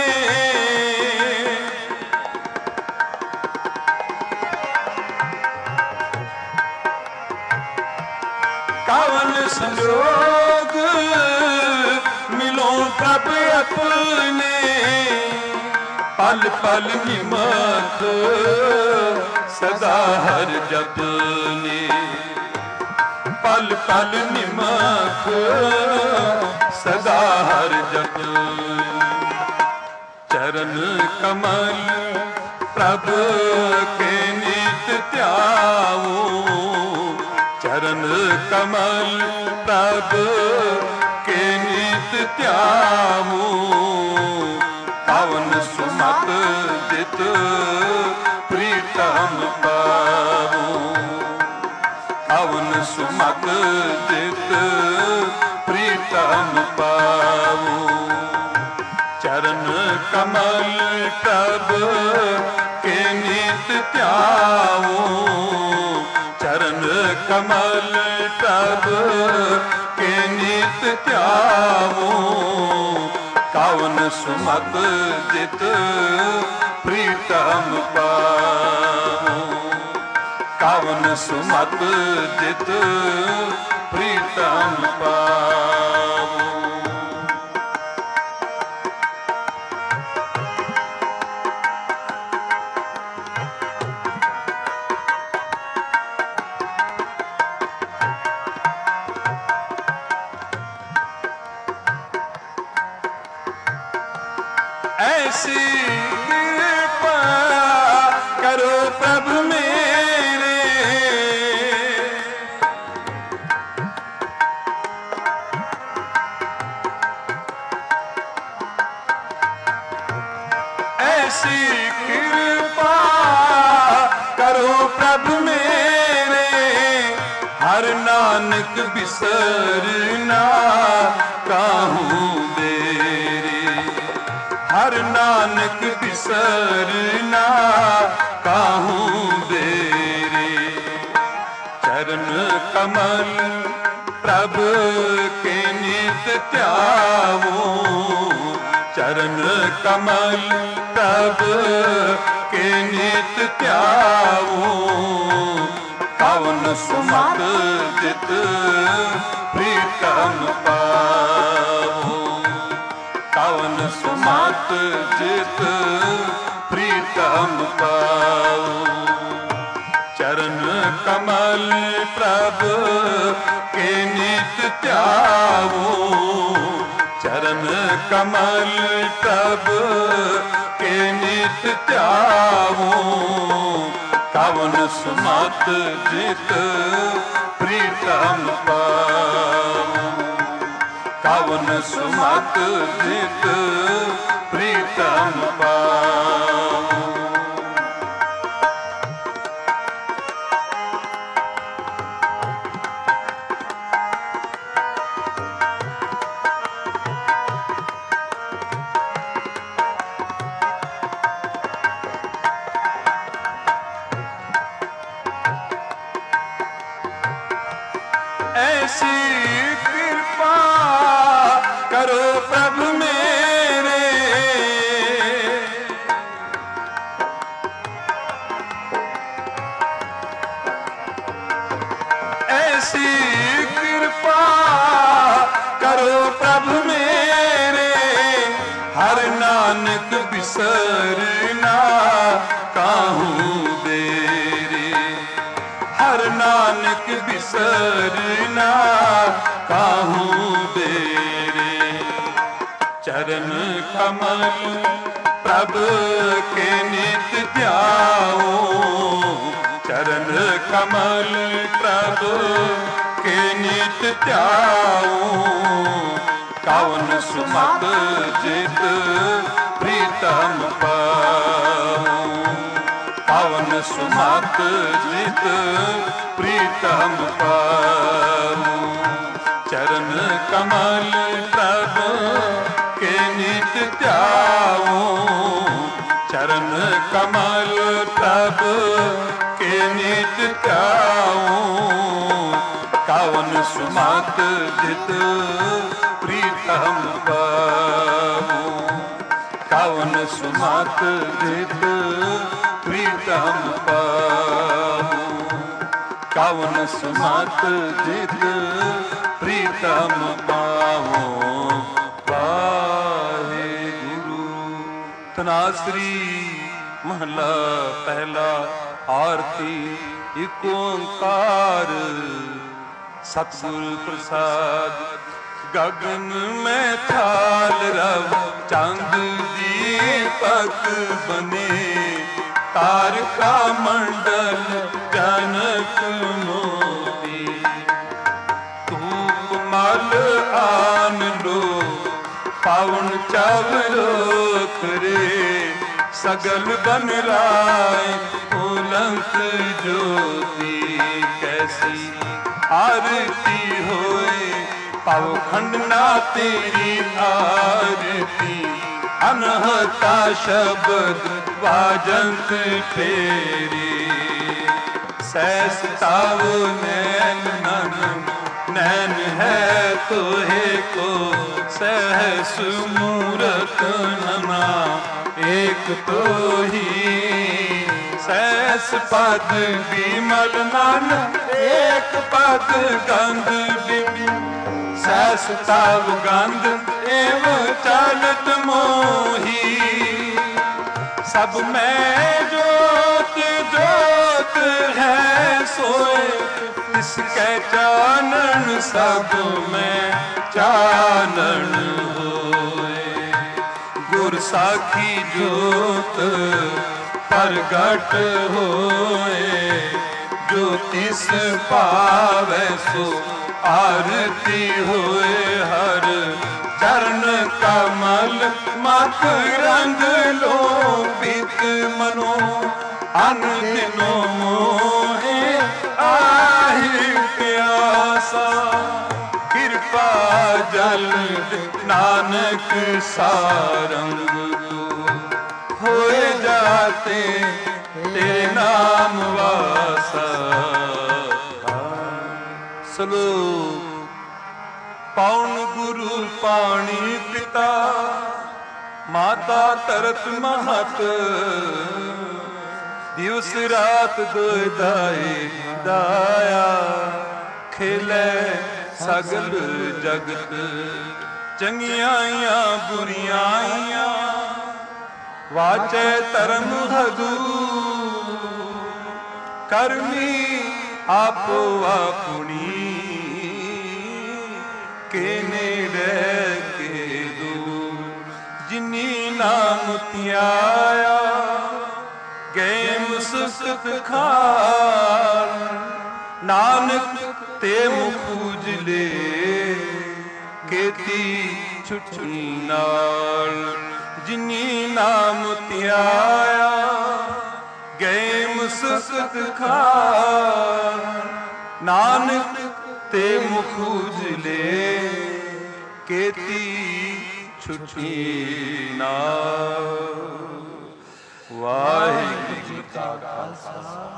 कौन संजोग मिलो प्रभु अपने। पल पल निमत सदा हर जपने, पल पल निमख सदा हर जप। चरण कमल प्रभु के नित ध्याओ, चरण कमल प्रभु के नित ध्याओ। कवन सुमत जित प्रीतम पाओ, कवन सुमत जित प्रीतम पाओ। चरण कमल तब के नित ध्याऊं, कवन सुमत जित प्रीतम पाऊं, कवन सुमत जित प्रीतम पाऊं। ऐसी कृपा करो प्रभु मेरे, ऐसी कृपा करो प्रभु मेरे, हर नानक बिसरना काहूँ बेरे, हर नानक बिसरना काहूँ बेरे। चरण कमल प्रभु के नित ध्याऊं, चरण कमल प्रभु के नित ध्याऊं, कवन सुमत जित प्रीतम पाऊं, कवन सुमत जित प्रीतम पाऊं। चरण कमल प्रभु के नित ध्याऊं, चरण कमल प्रभु के नित ध्याऊं, कवन सुमत जित प्रीतम पाऊं, कवन सुमत जित प्रीतम पाऊं। ऐसी कृपा करो प्रभु मेरे, ऐसी कृपा करो प्रभु मेरे, हर नानक बिसरना काहूँ बेरे, हर नानक बिसरना काहूँ बेरे। चरण कमल प्रभु के नित ध्याऊं, चरण कमल प्रभु के नित ध्याऊं, कवन सुमत जित प्रीतम पाऊं, कवन सुमत जित प्रीतम पाऊं। चरण कमल प्रभु के नित ध्याऊं, चरण कमल प्रभु के नित ध्याऊं, कवन सुमत जित प्रीतम पाऊं, कवन सुमत जित प्रीतम पाऊं, कवन सुमत जित प्रीतम पाऊं। वाहे गुरु। तनासरी महला पहला। आरती एक ओंकार सतगुर प्रसाद। गगन में थाल रव चांद दीपक बने, तारका मंडल जनक मोती। धूप मल आन लो पावन चावलो करे, सगल बन राय उलंक ज्योति। कैसी आरती होए पाव खंडना तेरी आरती, अनहता शब्द वाजंत तेरी। सहस ताव नैन नन नैन है तोहे को सहस मूरत नमा एक तो ही सहस पद विमल मन एक पद गंध सहस ताव गंध एव चलत मोही सब में जोत जोत है सोए इसके चानन सब में चानन होए गुर साखी जोत प्रगट होए जो तिस पावै सो आरती होए हर चरण कमल मकरंद लोपित मनो अन दिनो मोहे आहि प्यासा कृपा जल नानक सारंग होए जाते तेरे नाम वासा। श्लोक पाउन गुरु पाणी पिता माता तरत महत दिवस रात दोय दाए दाया खेले सगल जगत चंगियाइया बुरियाइया वाचे धर्म हदू करमी आपो आपुनी के नेड़े के दूर जिनी नाम त्याया गए मुसक खार नानक ते मुख उजले केती छुट्टी नाल जिनी नाम त्याया गए मुसक खार नानक ते मुख उजले केती छुट्टी नाल। वाहिगुरू जी का खालसा